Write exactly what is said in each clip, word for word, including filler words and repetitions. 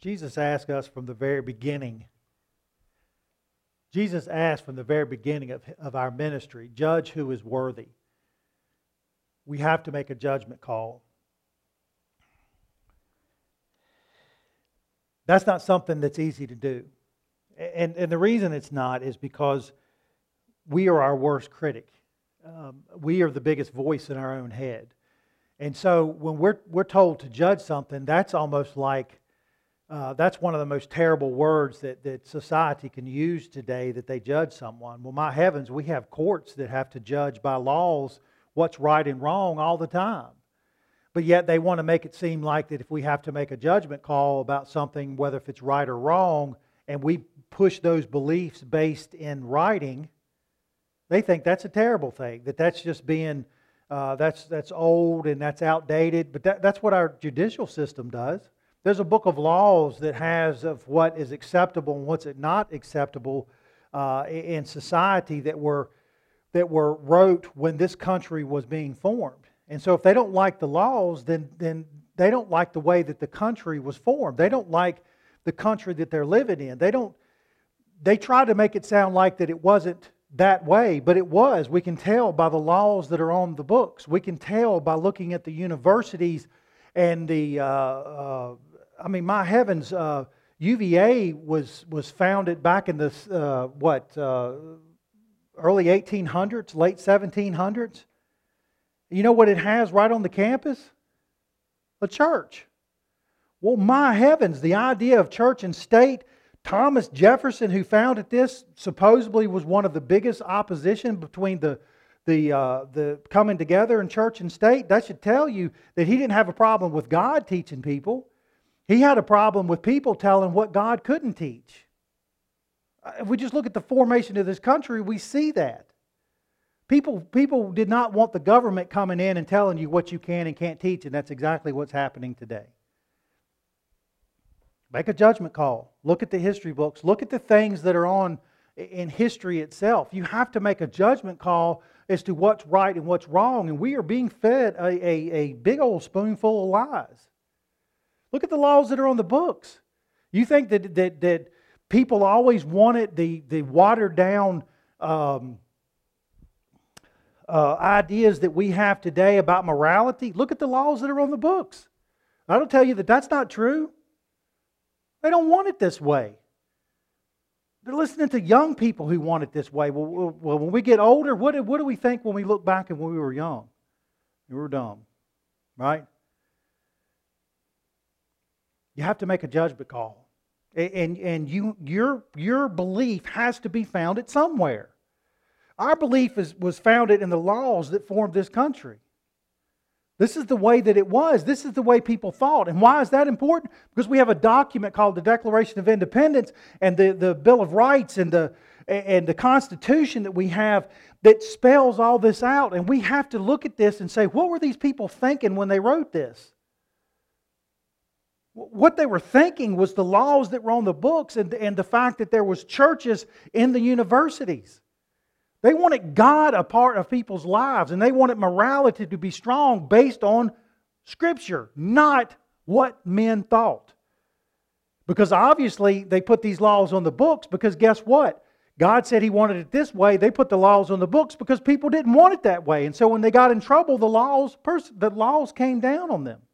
Jesus asked us from the very beginning. Jesus asked from the very beginning of, of our ministry, judge who is worthy. We have to make a judgment call. That's not something that's easy to do. And, and the reason it's not is because we are our worst critic. Um, we are the biggest voice in our own head. And so when we're we're told to judge something, that's almost like, uh, that's one of the most terrible words that, that society can use today, that they judge someone. Well, my heavens, we have courts that have to judge by laws what's right and wrong all the time. But yet they want to make it seem like that if we have to make a judgment call about something, whether if it's right or wrong, and we push those beliefs based in writing, they think that's a terrible thing, that that's just being, uh, that's that's old and that's outdated. But that, that's what our judicial system does. There's a book of laws that has of what is acceptable and what's not acceptable uh, in society that were that were wrote when this country was being formed. And so if they don't like the laws, then then they don't like the way that the country was formed. They don't like the country that they're living in. They don't. They try to make it sound like that it wasn't that way, but it was. We can tell by the laws that are on the books. We can tell by looking at the universities and the. Uh, uh, I mean, my heavens, uh, U V A was was founded back in the uh, what uh, early eighteen hundreds, late seventeen hundreds. You know what it has right on the campus? A church. Well, my heavens, the idea of church and state. Thomas Jefferson, who founded this, supposedly was one of the biggest opposition between the the uh, the coming together in church and state. That should tell you that he didn't have a problem with God teaching people. He had a problem with people telling what God couldn't teach. If we just look at the formation of this country, we see that. People, people did not want the government coming in and telling you what you can and can't teach, and that's exactly what's happening today. Make a judgment call. Look at the history books. Look at the things that are on in history itself. You have to make a judgment call as to what's right and what's wrong, and we are being fed a, a, a big old spoonful of lies. Look at the laws that are on the books. You think that that, that people always wanted the, the watered down um, uh, ideas that we have today about morality? Look at the laws that are on the books. I don't tell you that that's not true. They don't want it this way. They're listening to young people who want it this way. Well, well when we get older, what do, what do we think when we look back and when we were young? We were dumb, right? You have to make a judgment call. And, and you, your, your belief has to be founded somewhere. Our belief is, was founded in the laws that formed this country. This is the way that it was. This is the way people thought. And why is that important? Because we have a document called the Declaration of Independence and the, the Bill of Rights and the, and the Constitution that we have that spells all this out. And we have to look at this and say, what were these people thinking when they wrote this? What they were thinking was the laws that were on the books and, and the fact that there was churches in the universities. They wanted God a part of people's lives, and they wanted morality to be strong based on Scripture, not what men thought. Because obviously they put these laws on the books because guess what? God said He wanted it this way. They put the laws on the books because people didn't want it that way. And so when they got in trouble, the laws, the laws came down on them.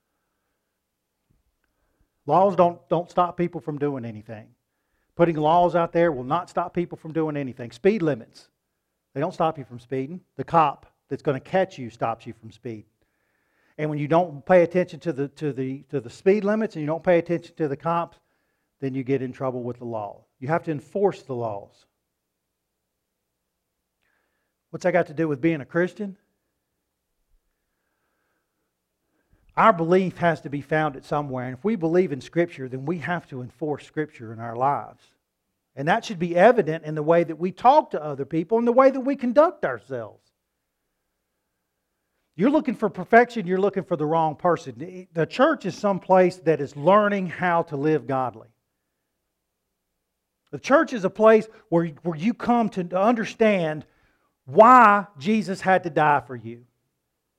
Laws don't, don't stop people from doing anything. Putting laws out there will not stop people from doing anything. Speed limits. They don't stop you from speeding. The cop that's going to catch you stops you from speed. And when you don't pay attention to the to the to the speed limits and you don't pay attention to the cops, then you get in trouble with the law. You have to enforce the laws. What's that got to do with being a Christian? Our belief has to be founded somewhere. And if we believe in Scripture, then we have to enforce Scripture in our lives. And that should be evident in the way that we talk to other people and the way that we conduct ourselves. You're looking for perfection, you're looking for the wrong person. The church is some place that is learning how to live godly. The church is a place where, where you come to understand why Jesus had to die for you.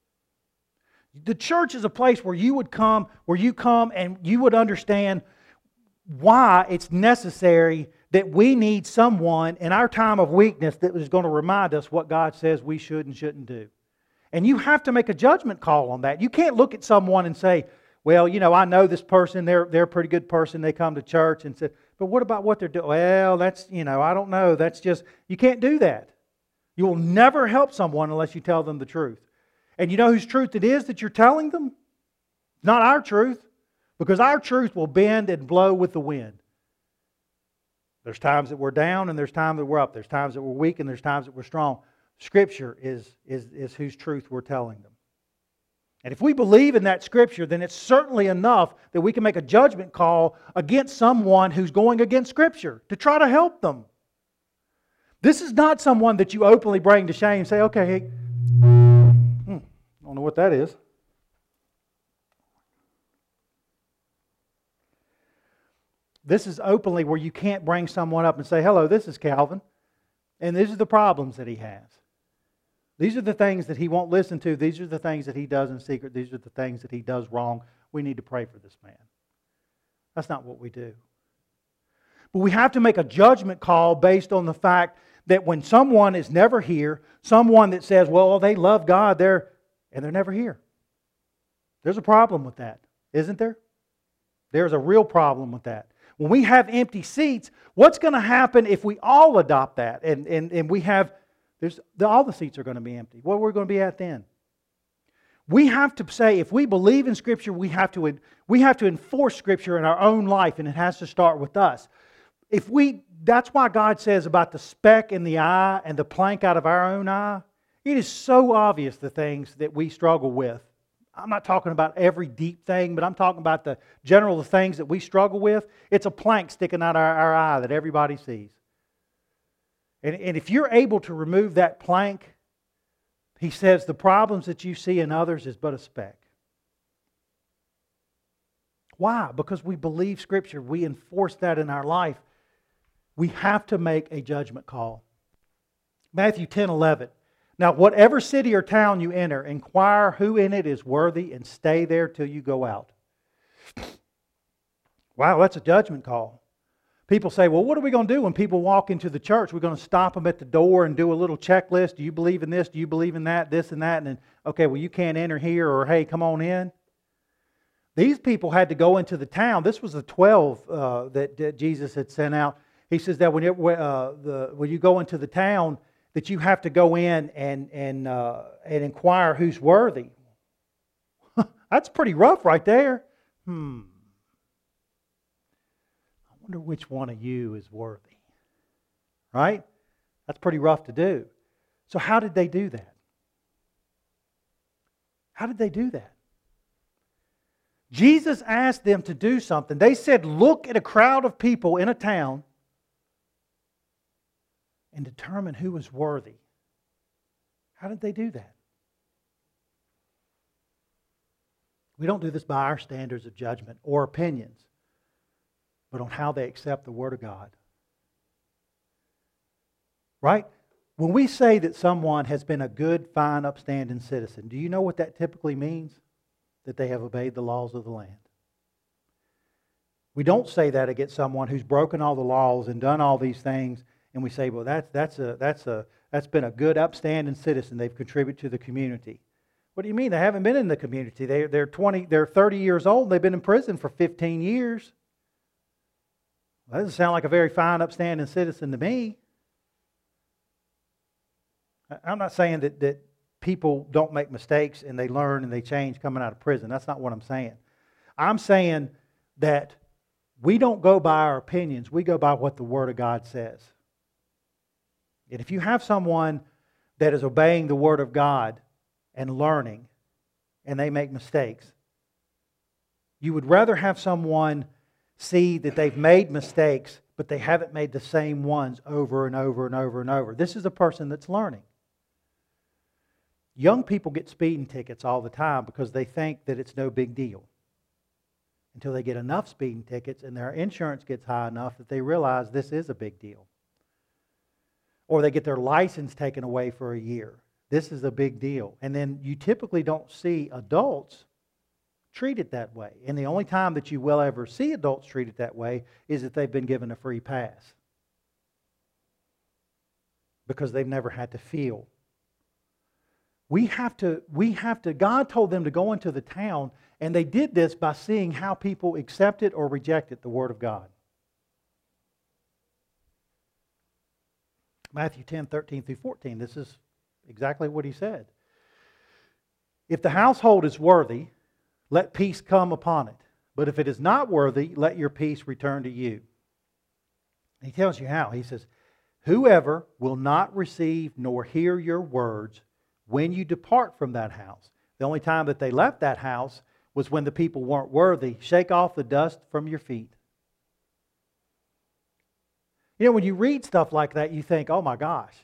The church is a place where you would come, where you come and you would understand why it's necessary that we need someone in our time of weakness that is going to remind us what God says we should and shouldn't do. And you have to make a judgment call on that. You can't look at someone and say, well, you know, I know this person, they're, they're a pretty good person, they come to church, and say, but what about what they're doing? Well, that's, you know, I don't know. That's just, you can't do that. You will never help someone unless you tell them the truth. And you know whose truth it is that you're telling them? Not our truth. Because our truth will bend and blow with the wind. There's times that we're down and there's times that we're up. There's times that we're weak and there's times that we're strong. Scripture is, is, is whose truth we're telling them. And if we believe in that Scripture, then it's certainly enough that we can make a judgment call against someone who's going against Scripture to try to help them. This is not someone that you openly bring to shame and say, okay, hey, hmm, I don't know what that is. This is openly where you can't bring someone up and say, hello, this is Calvin, and these are the problems that he has. These are the things that he won't listen to. These are the things that he does in secret. These are the things that he does wrong. We need to pray for this man. That's not what we do. But we have to make a judgment call based on the fact that when someone is never here, someone that says, well, they love God, they're and they're never here. There's a problem with that, isn't there? There's a real problem with that. When we have empty seats, what's going to happen if we all adopt that? And, and, and we have, there's the, all the seats are going to be empty. What are we going to be at then? We have to say, if we believe in Scripture, we have to, we have to enforce Scripture in our own life, and it has to start with us. If we, that's why God says about the speck in the eye and the plank out of our own eye. It is so obvious the things that we struggle with. I'm not talking about every deep thing, but I'm talking about the general the things that we struggle with. It's a plank sticking out our, our eye that everybody sees. And, and if you're able to remove that plank, he says the problems that you see in others is but a speck. Why? Because we believe Scripture. We enforce that in our life. We have to make a judgment call. Matthew ten eleven. Now, whatever city or town you enter, inquire who in it is worthy and stay there till you go out. Wow, that's a judgment call. People say, well, what are we going to do when people walk into the church? We're going to stop them at the door and do a little checklist. Do you believe in this? Do you believe in that? This and that. And then, okay, well, you can't enter here, or hey, come on in. These people had to go into the town. This was the twelve uh, that, that Jesus had sent out. He says that when, it, uh, the, when you go into the town, that you have to go in and and uh, and inquire who's worthy. That's pretty rough right there. Hmm. I wonder which one of you is worthy. Right? That's pretty rough to do. So how did they do that? How did they do that? Jesus asked them to do something. They said, look at a crowd of people in a town and determine who was worthy. How did they do that? We don't do this by our standards of judgment or opinions, but on how they accept the Word of God. Right? When we say that someone has been a good, fine, upstanding citizen, do you know what that typically means? That they have obeyed the laws of the land. We don't say that against someone who's broken all the laws and done all these things, and we say, well, that's, that's, a, that's, a, that's been a good, upstanding citizen. They've contributed to the community. What do you mean? They haven't been in the community. They, they're twenty, they're thirty years old. They've been in prison for fifteen years. Well, that doesn't sound like a very fine, upstanding citizen to me. I'm not saying that, that people don't make mistakes and they learn and they change coming out of prison. That's not what I'm saying. I'm saying that we don't go by our opinions. We go by what the Word of God says. And if you have someone that is obeying the Word of God and learning, and they make mistakes, you would rather have someone see that they've made mistakes, but they haven't made the same ones over and over and over and over. This is a person that's learning. Young people get speeding tickets all the time because they think that it's no big deal. Until they get enough speeding tickets and their insurance gets high enough that they realize this is a big deal. Or they get their license taken away for a year. This is a big deal. And then you typically don't see adults treated that way. And the only time that you will ever see adults treated that way is if they've been given a free pass. Because they've never had to feel. We have to, we have to, God told them to go into the town, and they did this by seeing how people accepted or rejected the Word of God. Matthew ten, thirteen through fourteen, this is exactly what he said. If the household is worthy, let peace come upon it. But if it is not worthy, let your peace return to you. He tells you how. He says, whoever will not receive nor hear your words when you depart from that house. The only time that they left that house was when the people weren't worthy. Shake off the dust from your feet. You know, when you read stuff like that, you think, oh my gosh,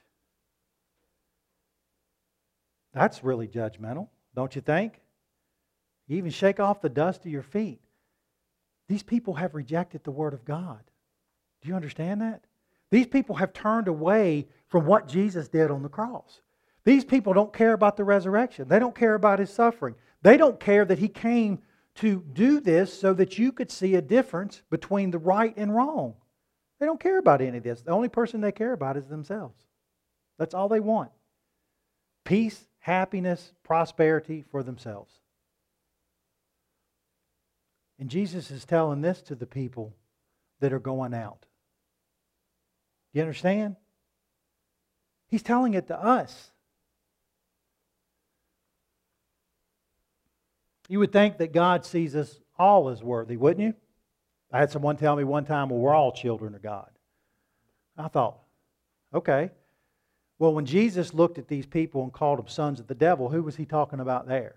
that's really judgmental, don't you think? You even shake off the dust of your feet. These people have rejected the Word of God. Do you understand that? These people have turned away from what Jesus did on the cross. These people don't care about the resurrection. They don't care about His suffering. They don't care that He came to do this so that you could see a difference between the right and wrong. They don't care about any of this. The only person they care about is themselves. That's all they want. Peace, happiness, prosperity for themselves. And Jesus is telling this to the people that are going out. You understand? He's telling it to us. You would think that God sees us all as worthy, wouldn't you? I had someone tell me one time, well, we're all children of God. I thought, okay. Well, when Jesus looked at these people and called them sons of the devil, who was He talking about there?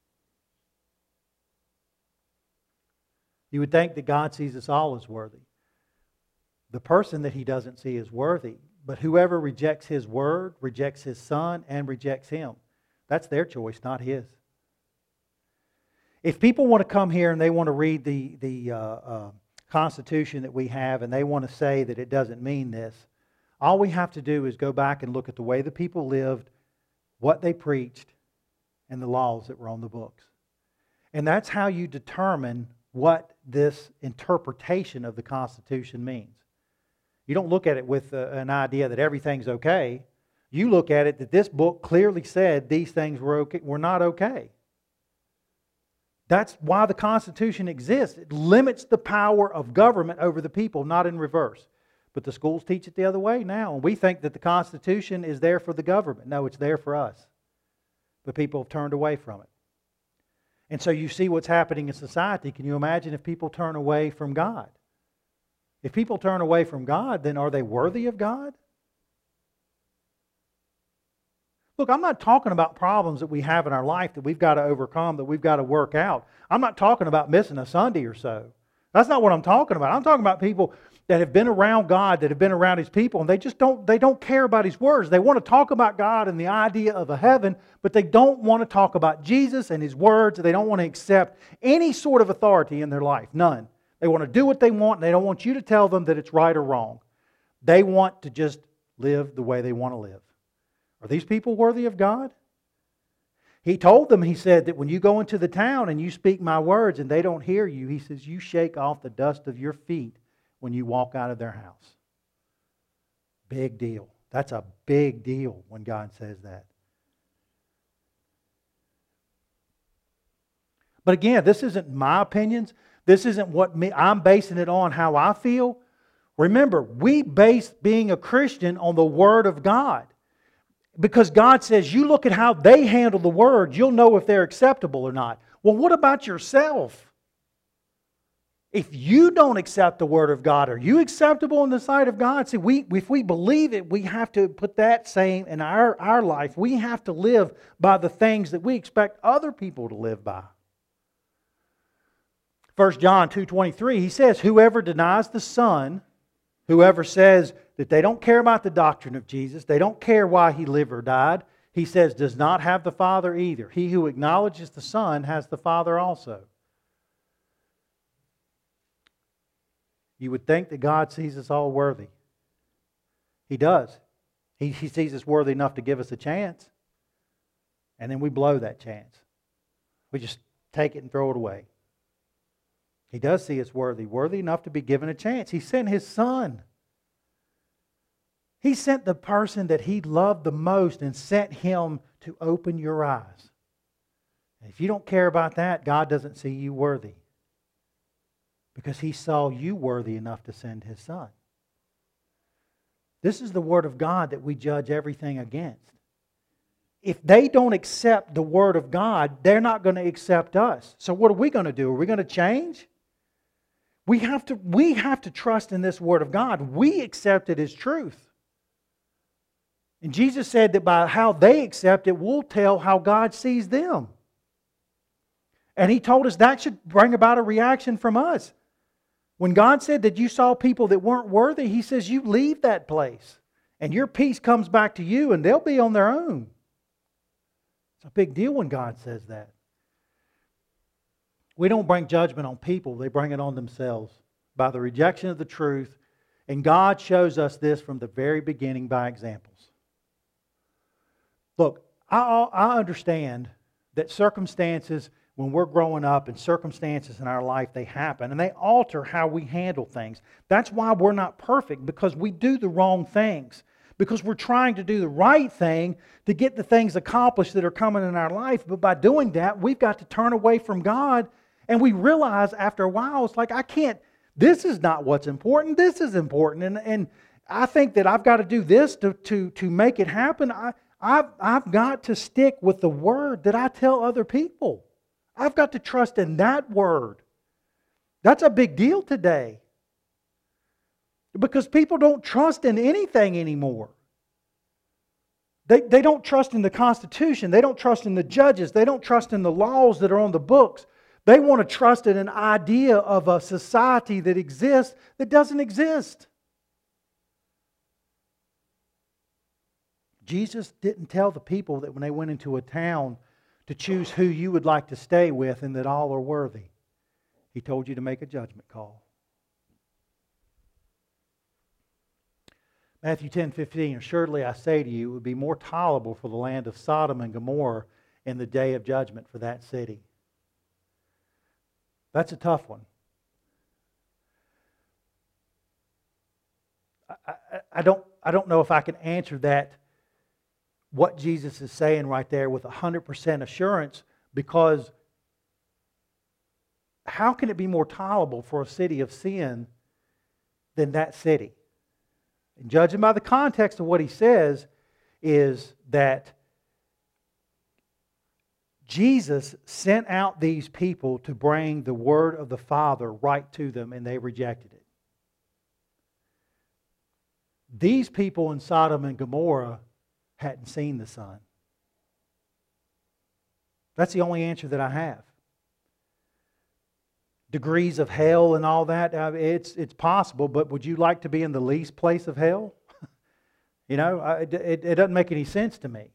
You would think that God sees us all as worthy. The person that He doesn't see as worthy, but whoever rejects His word, rejects His Son, and rejects Him, that's their choice, not His. If people want to come here and they want to read the, the uh, uh, Constitution that we have and they want to say that it doesn't mean this, all we have to do is go back and look at the way the people lived, what they preached, and the laws that were on the books. And that's how you determine what this interpretation of the Constitution means. You don't look at it with uh, an idea that everything's okay. You look at it that this book clearly said these things were okay, were not okay. That's why the Constitution exists. It limits the power of government over the people, not in reverse. But the schools teach it the other way now. And we think that the Constitution is there for the government. No, it's there for us. But people have turned away from it. And so you see what's happening in society. Can you imagine if people turn away from God? If people turn away from God, then are they worthy of God? Look, I'm not talking about problems that we have in our life that we've got to overcome, that we've got to work out. I'm not talking about missing a Sunday or so. That's not what I'm talking about. I'm talking about people that have been around God, that have been around His people, and they just don't, they don't care about His words. They want to talk about God and the idea of a heaven, but they don't want to talk about Jesus and His words. They don't want to accept any sort of authority in their life. None. They want to do what they want, and they don't want you to tell them that it's right or wrong. They want to just live the way they want to live. Are these people worthy of God? He told them, He said, that when you go into the town and you speak my words and they don't hear you, He says, you shake off the dust of your feet when you walk out of their house. Big deal. That's a big deal when God says that. But again, this isn't my opinions. This isn't what me, I'm basing it on how I feel. Remember, we base being a Christian on the Word of God. Because God says, you look at how they handle the Word, you'll know if they're acceptable or not. Well, what about yourself? If you don't accept the Word of God, are you acceptable in the sight of God? See, we, if we believe it, we have to put that same in our, our life. We have to live by the things that we expect other people to live by. First John two twenty-three, he says, whoever denies the Son, whoever says that they don't care about the doctrine of Jesus, they don't care why He lived or died, he says, does not have the Father either. He who acknowledges the Son has the Father also. You would think that God sees us all worthy. He does. He, he sees us worthy enough to give us a chance. And then we blow that chance. We just take it and throw it away. He does see us worthy, worthy enough to be given a chance. He sent His Son. He sent the person that He loved the most and sent Him to open your eyes. And if you don't care about that, God doesn't see you worthy. Because He saw you worthy enough to send His Son. This is the Word of God that we judge everything against. If they don't accept the Word of God, they're not going to accept us. So what are we going to do? Are we going to change? We have to, we have to trust in this Word of God. We accept it as truth. And Jesus said that by how they accept it, we'll tell how God sees them. And He told us that should bring about a reaction from us. When God said that you saw people that weren't worthy, He says you leave that place. And your peace comes back to you and they'll be on their own. It's a big deal when God says that. We don't bring judgment on people. They bring it on themselves by the rejection of the truth. And God shows us this from the very beginning by examples. Look, I, I understand that circumstances, when we're growing up, and circumstances in our life, they happen and they alter how we handle things. That's why we're not perfect, because we do the wrong things. Because we're trying to do the right thing to get the things accomplished that are coming in our life. But by doing that, we've got to turn away from God. And we realize after a while, it's like, I can't, this is not what's important. This is important. And, and I think that I've got to do this to, to, to make it happen. I, I've, I've got to stick with the Word that I tell other people. I've got to trust in that Word. That's a big deal today. Because people don't trust in anything anymore. They, they don't trust in the Constitution. They don't trust in the judges. They don't trust in the laws that are on the books. They want to trust in an idea of a society that exists that doesn't exist. Jesus didn't tell the people that when they went into a town to choose who you would like to stay with and that all are worthy. He told you to make a judgment call. Matthew ten fifteen, assuredly I say to you, it would be more tolerable for the land of Sodom and Gomorrah in the day of judgment for that city. That's a tough one. I, I, I, don't, I don't know if I can answer that, what Jesus is saying right there, with one hundred percent assurance, because how can it be more tolerable for a city of sin than that city? And judging by the context of what he says is that Jesus sent out these people to bring the word of the Father right to them, and they rejected it. These people in Sodom and Gomorrah hadn't seen the Son. That's the only answer that I have. Degrees of hell and all that, uh, it's it's possible, but would you like to be in the least place of hell? You know, I, it, it doesn't make any sense to me.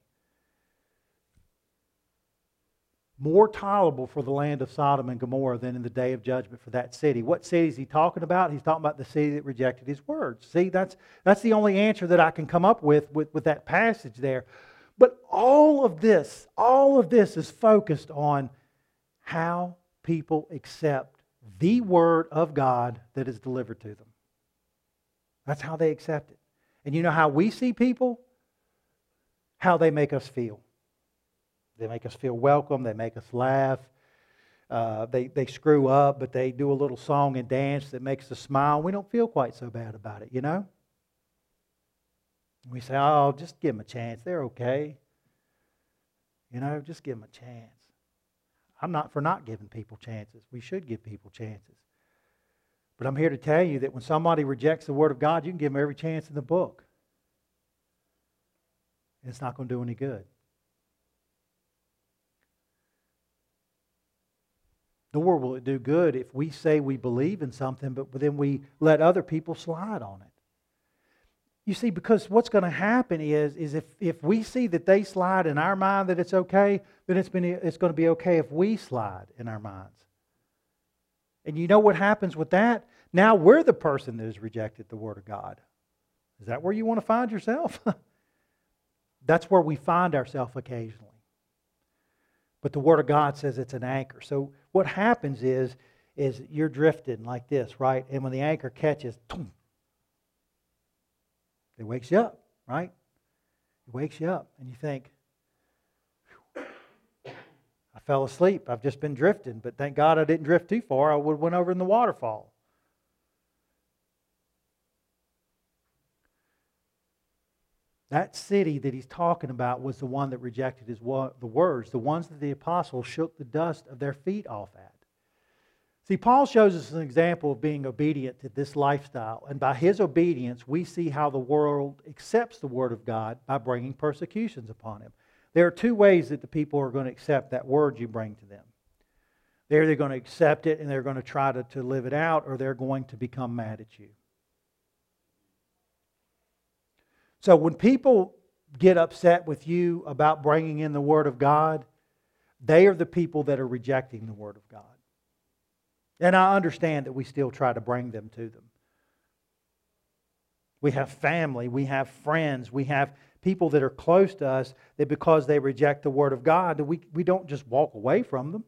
More tolerable for the land of Sodom and Gomorrah than in the day of judgment for that city. What city is he talking about? He's talking about the city that rejected his words. See, that's that's the only answer that I can come up with, with with that passage there. But all of this, all of this is focused on how people accept the Word of God that is delivered to them. That's how they accept it. And you know how we see people? How they make us feel. They make us feel welcome. They make us laugh. Uh, they, they screw up, but they do a little song and dance that makes us smile. We don't feel quite so bad about it, you know? We say, oh, just give them a chance. They're okay. You know, just give them a chance. I'm not for not giving people chances. We should give people chances. But I'm here to tell you that when somebody rejects the Word of God, you can give them every chance in the book. And it's not going to do any good. Nor will it do good if we say we believe in something, but then we let other people slide on it. You see, because what's going to happen is, is if, if we see that they slide in our mind that it's okay, then it's, been, it's going to be okay if we slide in our minds. And you know what happens with that? Now we're the person that has rejected the Word of God. Is that where you want to find yourself? That's where we find ourselves occasionally. But the Word of God says it's an anchor. So what happens is, is you're drifting like this, right? And when the anchor catches, it wakes you up, right? It wakes you up. And you think, I fell asleep. I've just been drifting. But thank God I didn't drift too far. I would have went over in the waterfall. That city that he's talking about was the one that rejected his wo- the words, the ones that the apostles shook the dust of their feet off at. See, Paul shows us an example of being obedient to this lifestyle. And by his obedience, we see how the world accepts the Word of God by bringing persecutions upon him. There are two ways that the people are going to accept that word you bring to them. They're either going to accept it and they're going to try to, to live it out, or they're going to become mad at you. So when people get upset with you about bringing in the Word of God, they are the people that are rejecting the Word of God. And I understand that we still try to bring them to them. We have family, we have friends, we have people that are close to us that because they reject the Word of God, that we, we don't just walk away from them.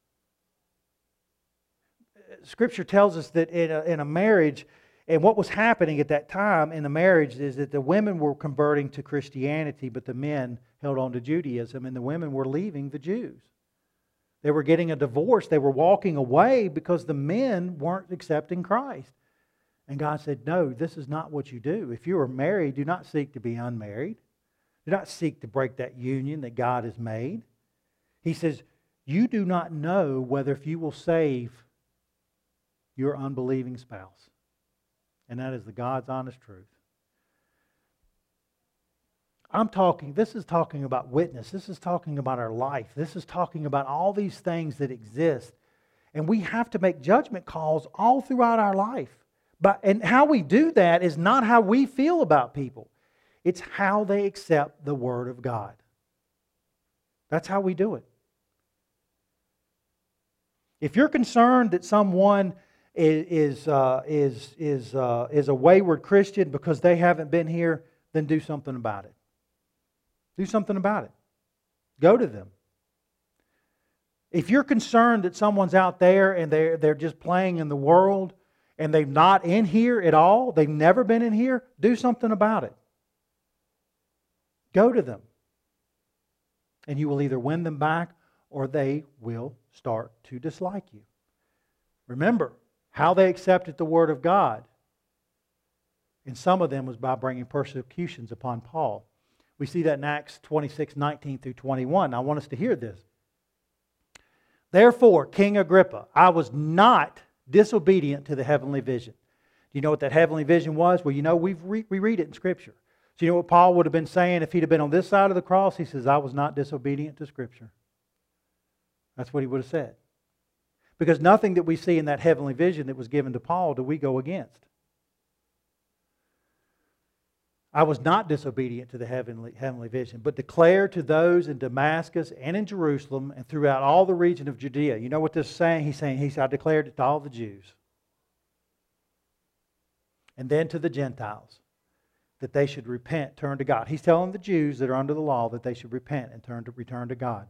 Scripture tells us that in a, in a marriage, and what was happening at that time in the marriage is that the women were converting to Christianity, but the men held on to Judaism, and the women were leaving the Jews. They were getting a divorce. They were walking away because the men weren't accepting Christ. And God said, no, this is not what you do. If you are married, do not seek to be unmarried. Do not seek to break that union that God has made. He says, you do not know whether if you will save your unbelieving spouse. And that is the God's honest truth. I'm talking, this is talking about witness. This is talking about our life. This is talking about all these things that exist. And we have to make judgment calls all throughout our life. But, and how we do that is not how we feel about people. It's how they accept the Word of God. That's how we do it. If you're concerned that someone is, is, uh, is, is, uh, is a wayward Christian because they haven't been here, then do something about it. Do something about it. Go to them. If you're concerned that someone's out there and they're, they're just playing in the world and they're not in here at all, they've never been in here, do something about it. Go to them. And you will either win them back or they will start to dislike you. Remember, how they accepted the Word of God, and some of them was by bringing persecutions upon Paul. We see that in Acts twenty-six, nineteen through twenty-one. I want us to hear this. Therefore, King Agrippa, I was not disobedient to the heavenly vision. Do you know what that heavenly vision was? Well, you know, we've re- we read it in Scripture. So you know what Paul would have been saying if he'd have been on this side of the cross? He says, I was not disobedient to Scripture. That's what he would have said. Because nothing that we see in that heavenly vision that was given to Paul do we go against. I was not disobedient to the heavenly, heavenly vision, but declared to those in Damascus and in Jerusalem and throughout all the region of Judea. You know what this is saying? He's saying, he said, I declared it to all the Jews. And then to the Gentiles, that they should repent, turn to God. He's telling the Jews that are under the law that they should repent and turn to return to God.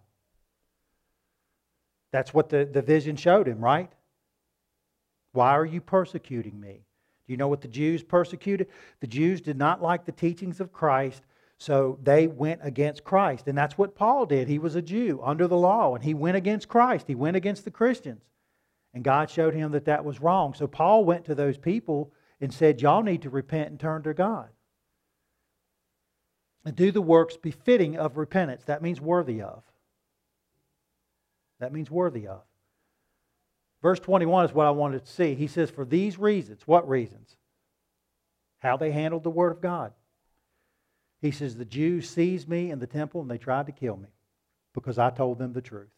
That's what the, the vision showed him, right? Why are you persecuting me? Do you know what the Jews persecuted? The Jews did not like the teachings of Christ, so they went against Christ. And that's what Paul did. He was a Jew under the law, and he went against Christ. He went against the Christians. And God showed him that that was wrong. So Paul went to those people and said, y'all need to repent and turn to God. And do the works befitting of repentance. That means worthy of. That means worthy of. Verse twenty-one is what I wanted to see. He says, for these reasons. What reasons? How they handled the Word of God. He says, the Jews seized me in the temple and they tried to kill me because I told them the truth.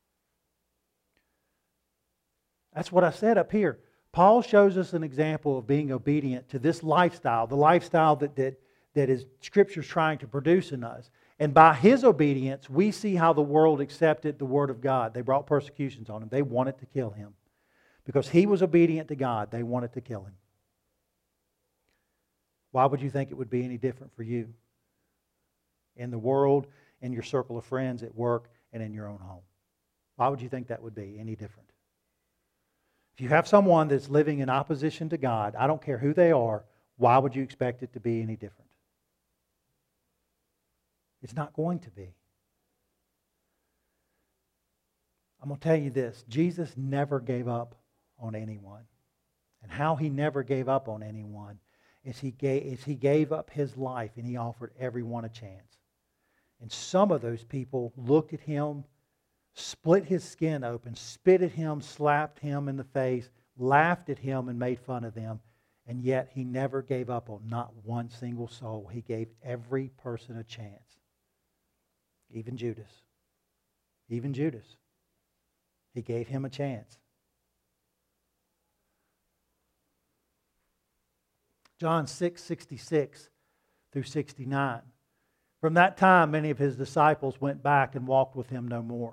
That's what I said up here. Paul shows us an example of being obedient to this lifestyle, the lifestyle that, that, that is Scripture's trying to produce in us. And by his obedience, we see how the world accepted the Word of God. They brought persecutions on him. They wanted to kill him. Because he was obedient to God, they wanted to kill him. Why would you think it would be any different for you? In the world, in your circle of friends, at work, and in your own home. Why would you think that would be any different? If you have someone that's living in opposition to God, I don't care who they are, why would you expect it to be any different? It's not going to be. I'm going to tell you this. Jesus never gave up on anyone. And how he never gave up on anyone is he gave, is he gave up his life and he offered everyone a chance. And some of those people looked at him, split his skin open, spit at him, slapped him in the face, laughed at him and made fun of them. And yet he never gave up on not one single soul. He gave every person a chance. Even Judas. Even Judas. He gave him a chance. John six, sixty-six through sixty-nine. From that time, many of his disciples went back and walked with him no more.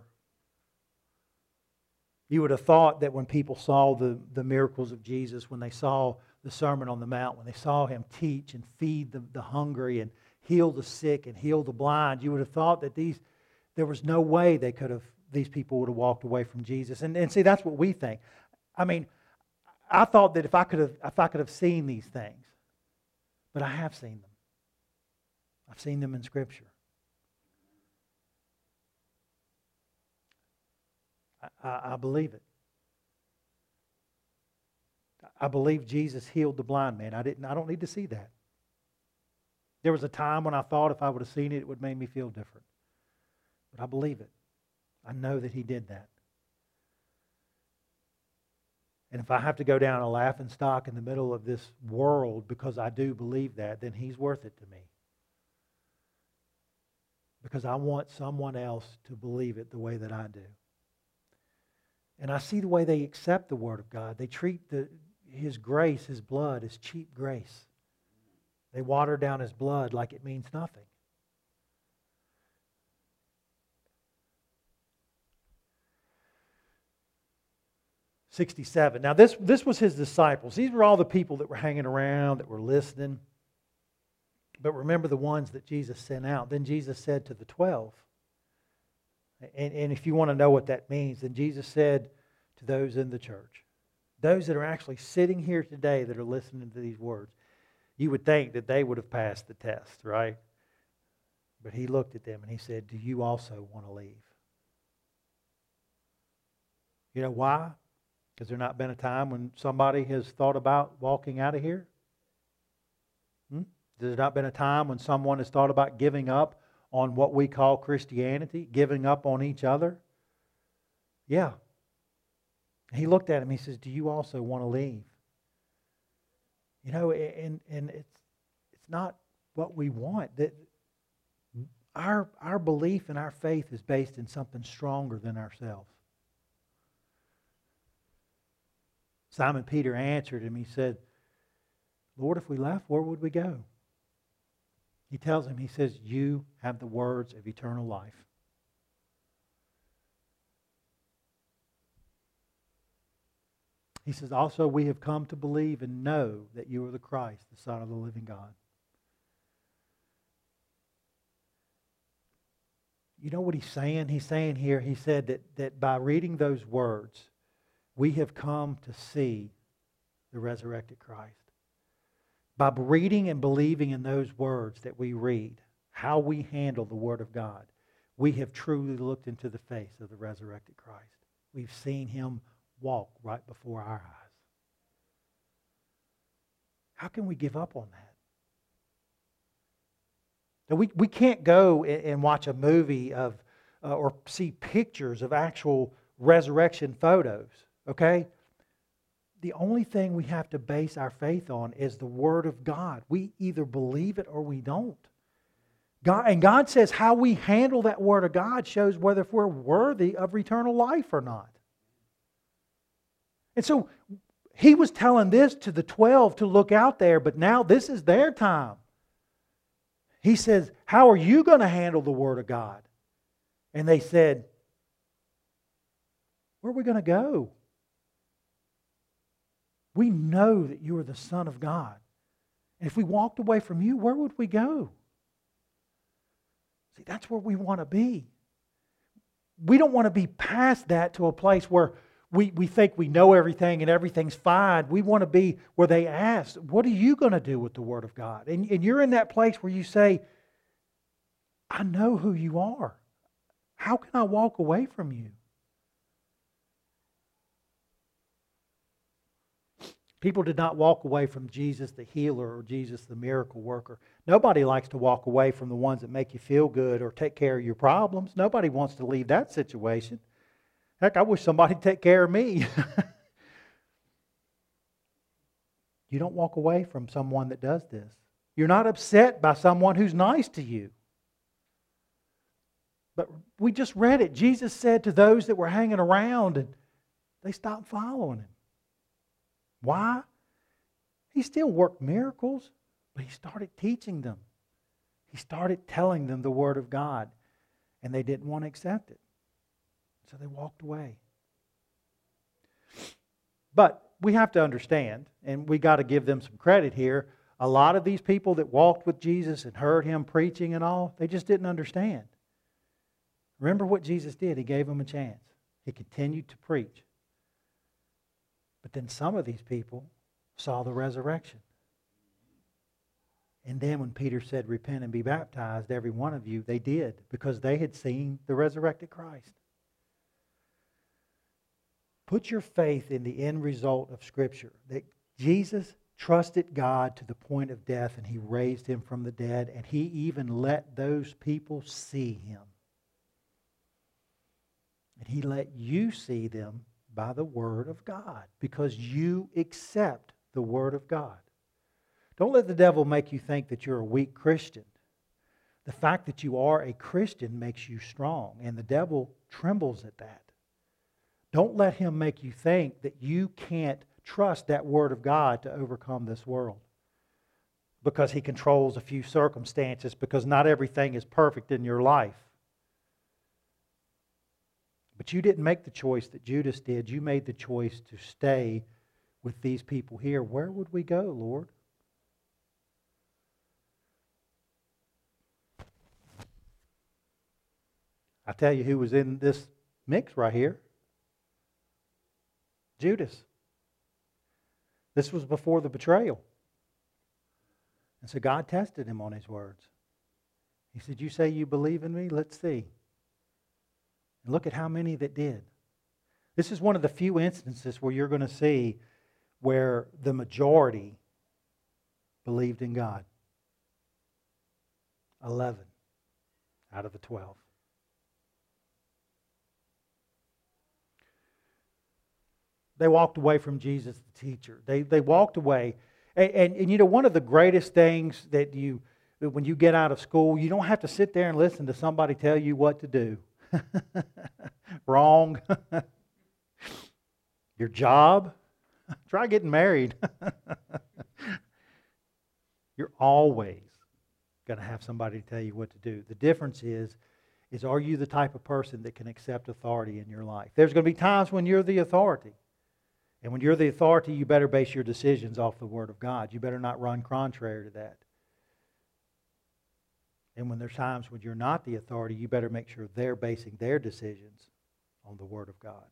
You would have thought that when people saw the, the miracles of Jesus, when they saw the Sermon on the Mount, when they saw him teach and feed the, the hungry and heal the sick and heal the blind, you would have thought that these there was no way they could have these people would have walked away from Jesus. And, and see, that's what we think. I mean, I thought that if I could have if I could have seen these things, but I have seen them. I've seen them in Scripture. I, I, I believe it. I believe Jesus healed the blind man. I didn't. I don't need to see that. There was a time when I thought if I would have seen it, it would make me feel different. But I believe it. I know that he did that. And if I have to go down a laughing stock in the middle of this world because I do believe that, then he's worth it to me. Because I want someone else to believe it the way that I do. And I see the way they accept the Word of God. They treat the, His grace, His blood, as cheap grace. They water down His blood like it means nothing. sixty-seven. Now this, this was His disciples. These were all the people that were hanging around, that were listening. But remember the ones that Jesus sent out. Then Jesus said to the twelve. And, and if you want to know what that means, then Jesus said to those in the church, those that are actually sitting here today that are listening to these words, you would think that they would have passed the test, right? But He looked at them and He said, do you also want to leave? You know why? Has there not been a time when somebody has thought about walking out of here? Hmm? Has there not been a time when someone has thought about giving up on what we call Christianity, giving up on each other? Yeah. He looked at him, he says, do you also want to leave? You know, and, and it's it's not what we want. That our, our belief and our faith is based in something stronger than ourselves. Simon Peter answered him, he said, Lord, if we left, where would we go? He tells him, he says, you have the words of eternal life. He says, also we have come to believe and know that you are the Christ, the Son of the living God. You know what he's saying? He's saying here, he said that, that by reading those words, we have come to see the resurrected Christ. By reading and believing in those words that we read, how we handle the Word of God, we have truly looked into the face of the resurrected Christ. We've seen Him walk right before our eyes. How can we give up on that? Now, we, we can't go and watch a movie of uh, or see pictures of actual resurrection photos, okay? The only thing we have to base our faith on is the Word of God. We either believe it or we don't. God, and God says how we handle that Word of God shows whether if we're worthy of eternal life or not. And so He was telling this to the twelve to look out there, but now this is their time. He says, how are you going to handle the Word of God? And they said, where are we going to go? We know that you are the Son of God. And if we walked away from you, where would we go? See, that's where we want to be. we don't want to be past that to a place where we, we think we know everything and everything's fine. We want to be where they ask, what are you going to do with the Word of God? And, and you're in that place where you say, I know who you are. How can I walk away from you? People did not walk away from Jesus the healer or Jesus the miracle worker. Nobody likes to walk away from the ones that make you feel good or take care of your problems. Nobody wants to leave that situation. Heck, I wish somebody would take care of me. You don't walk away from someone that does this. You're not upset by someone who's nice to you. But we just read it. Jesus said to those that were hanging around, and they stopped following Him. Why? He still worked miracles, but He started teaching them. He started telling them the Word of God, and they didn't want to accept it. So they walked away. But we have to understand, and we got to give them some credit here, a lot of these people that walked with Jesus and heard Him preaching and all, they just didn't understand. Remember what Jesus did. He gave them a chance. He continued to preach. But then some of these people saw the resurrection. And then when Peter said, repent and be baptized, every one of you, they did, because they had seen the resurrected Christ. Put your faith in the end result of Scripture, that Jesus trusted God to the point of death, and He raised Him from the dead, and He even let those people see Him. And He let you see them by the Word of God, because you accept the Word of God. Don't let the devil make you think that you're a weak Christian. The fact that you are a Christian makes you strong, and the devil trembles at that. Don't let him make you think that you can't trust that Word of God to overcome this world, because he controls a few circumstances, because not everything is perfect in your life. But you didn't make the choice that Judas did. You made the choice to stay with these people here. Where would we go, Lord? I tell you who was in this mix right here. Judas. This was before the betrayal. And so God tested him on his words. He said, you say you believe in me? Let's see. And look at how many that did. This is one of the few instances where you're going to see where the majority believed in God. Eleven out of the twelve. They walked away from Jesus, the teacher. They, they walked away. And, and, and you know, one of the greatest things that you, when you get out of school, you don't have to sit there and listen to somebody tell you what to do. Wrong. Your job. Try getting married. You're always going to have somebody to tell you what to do. The difference is, is are you the type of person that can accept authority in your life? There's going to be times when you're the authority. And when you're the authority, you better base your decisions off the Word of God. You better not run contrary to that. And when there's times when you're not the authority, you better make sure they're basing their decisions on the Word of God.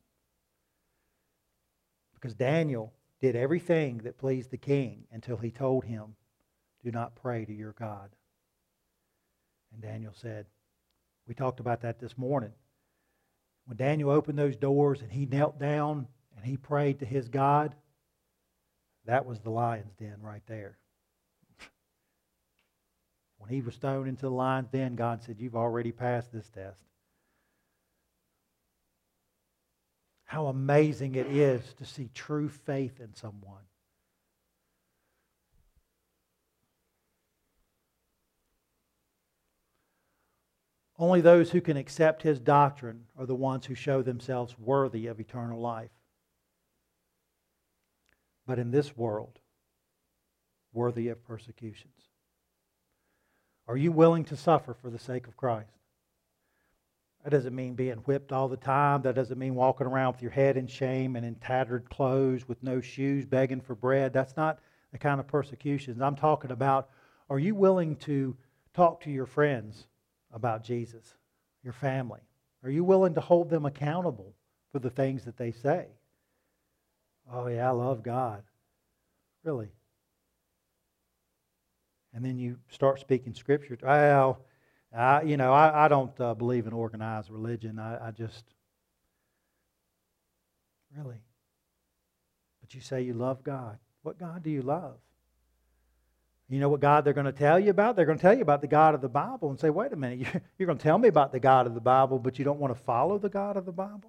Because Daniel did everything that pleased the king until he told him, do not pray to your God. And Daniel said, we talked about that this morning. When Daniel opened those doors and he knelt down and he prayed to his God, that was the lion's den right there. When he was thrown into the lion's den, God said, you've already passed this test. How amazing it is to see true faith in someone. Only those who can accept His doctrine are the ones who show themselves worthy of eternal life. But in this world, worthy of persecutions. Are you willing to suffer for the sake of Christ? That doesn't mean being whipped all the time. That doesn't mean walking around with your head in shame and in tattered clothes with no shoes, begging for bread. That's not the kind of persecutions I'm talking about. Are you willing to talk to your friends about Jesus, your family, Are you willing to hold them accountable for the things that they say? Oh yeah, I love God. Really? And then you start speaking Scripture. Well, I, you know, I, I don't uh, believe in organized religion. I, I just, really? But you say you love God. What God do you love? You know what God they're going to tell you about? They're going to tell you about the God of the Bible and say, wait a minute, you're, you're going to tell me about the God of the Bible, but you don't want to follow the God of the Bible?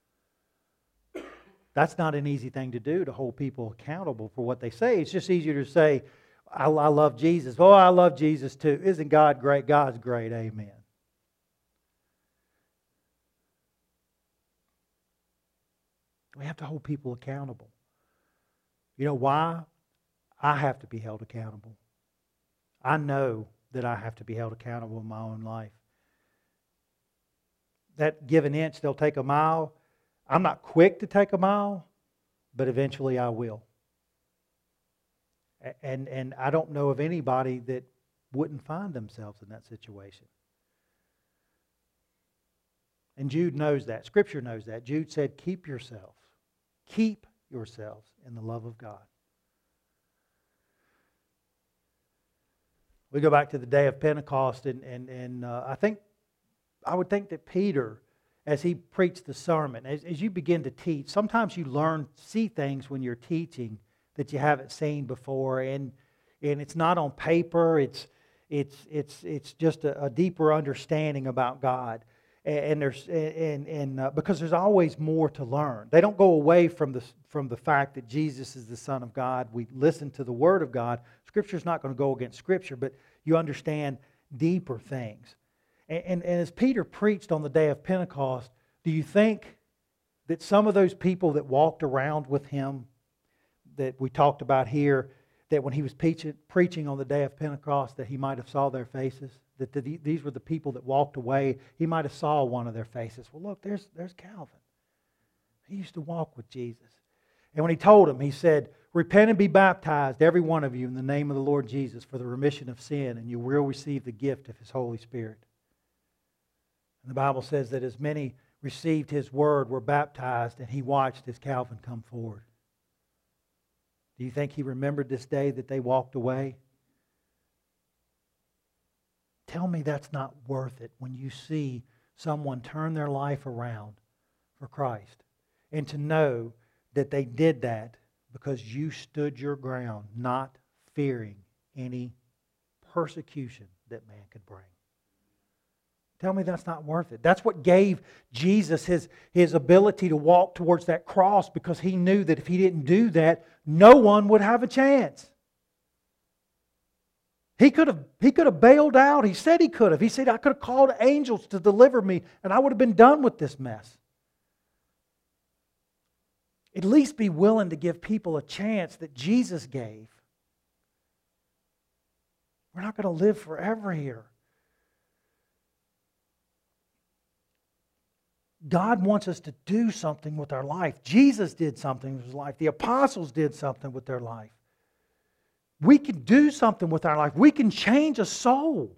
That's not an easy thing to do, to hold people accountable for what they say. It's just easier to say, I, I love Jesus. Oh, I love Jesus too. Isn't God great? God's great. Amen. We have to hold people accountable. You know why? I have to be held accountable. I know that I have to be held accountable in my own life. That give an inch, they'll take a mile. I'm not quick to take a mile, but eventually I will. And, and I don't know of anybody that wouldn't find themselves in that situation. And Jude knows that. Scripture knows that. Jude said, keep yourselves. Keep yourselves in the love of God. We go back to the day of Pentecost, and, and, and uh, I think, I would think that Peter, as he preached the sermon, as, as you begin to teach, sometimes you learn, see things when you're teaching that you haven't seen before, and and it's not on paper. It's it's it's it's just a, a deeper understanding about God, and, and there's and and uh, because there's always more to learn. They don't go away from the from the fact that Jesus is the Son of God. We listen to the Word of God. Scripture's not going to go against Scripture, but you understand deeper things. And, and, and as Peter preached on the day of Pentecost, do you think that some of those people that walked around with him, that we talked about here, that when he was preaching, preaching on the day of Pentecost, that he might have saw their faces? That the, these were the people that walked away. He might have saw one of their faces. Well, look, there's, there's Calvin. He used to walk with Jesus. And when he told them, he said, repent and be baptized, every one of you, in the name of the Lord Jesus for the remission of sin, and you will receive the gift of His Holy Spirit. And the Bible says that as many received His word were baptized, and he watched as Calvin come forward. Do you think he remembered this day that they walked away? Tell me that's not worth it when you see someone turn their life around for Christ. And to know that they did that because you stood your ground, not fearing any persecution that man could bring. Tell me that's not worth it. That's what gave Jesus his, his ability to walk towards that cross, because He knew that if He didn't do that, no one would have a chance. He could have, he could have bailed out. He said he could have. He said, I could have called angels to deliver me and I would have been done with this mess. At least be willing to give people a chance that Jesus gave. We're not going to live forever here. God wants us to do something with our life. Jesus did something with His life. The apostles did something with their life. We can do something with our life. We can change a soul.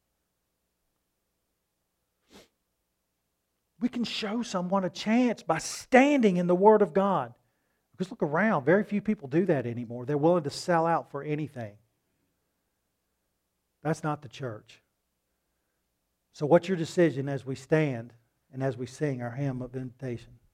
We can show someone a chance by standing in the Word of God. Because look around, very few people do that anymore. They're willing to sell out for anything. That's not the church. So what's your decision as we stand and as we sing our hymn of invitation?